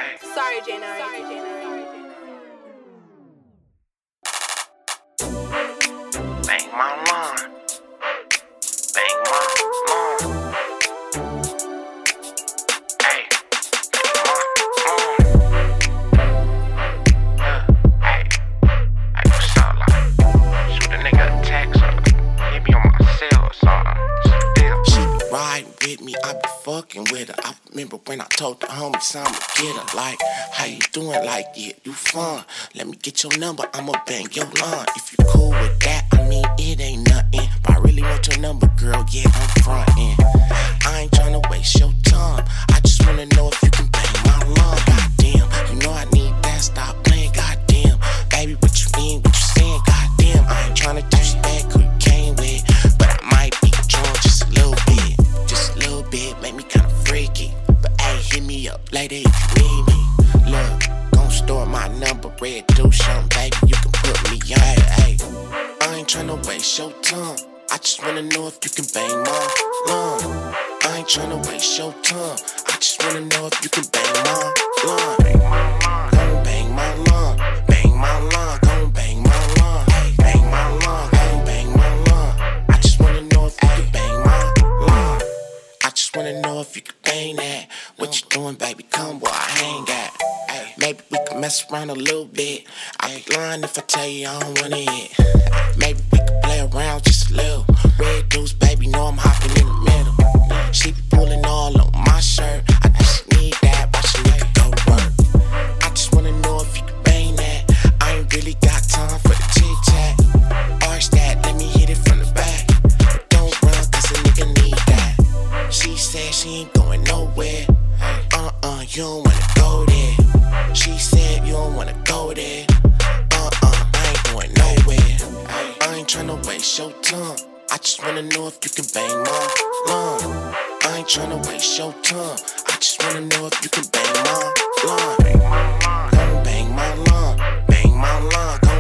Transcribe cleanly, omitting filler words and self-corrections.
Sorry, J9. Sorry, J9. Bang my lawn. Bang my lawn. Hey, bang my lawn. Hey, what's up, like? Shoot a nigga a text or hit me on my cell or something. Still. She be riding with me, I be fucking with her. I remember when I told the homies I'ma get her. Like, how you doing? Like, yeah, you fun. Let me get your number, I'ma bang your line. If you cool with that, I mean, it ain't nothing. But I really want your number, girl, yeah, I'm frontin'. I ain't tryna waste your time. I just wanna know if you can bang my line. Goddamn, you know I need that, stop playing, goddamn. Baby, what you mean, what you saying, goddamn. I ain't tryna disrespect who you came with, but I might be drunk just a little bit. Just a little bit, make me kinda freaky. But hey, hit me up later if you need me. Look, gon' store my number, red do something, baby, you can put me on. Hey, I ain't tryna waste your time. I just wanna know if you can bang my line. I ain't tryna waste your time. I just wanna know if you can bang my line. Gon' bang my line. Bang my line. Gon' bang my line. Bang my line. Gon' bang my line. I just wanna know if you can bang my line. I just wanna know if you can bang that. What you doing, baby? Come where I hang at. Maybe we can mess around a little bit. I be lying if I tell you I don't wanna hit. Maybe we can play around just a little. Red dudes, baby, know I'm hopping in the middle. She be pulling all on my shirt. I just need that, watch a nigga go work. I just wanna know if you can bang that. I ain't really got time for the chit-chat. Arch that, let me hit it from the back. But don't run, cause a nigga need that. She said she ain't going nowhere. You don't wanna go there. She said you don't wanna go there. I ain't going nowhere. I ain't tryna waste your time. I just wanna know if you can bang my line. I ain't tryna waste your time. I just wanna know if you can bang my line. Gon' bang my line. Bang my line.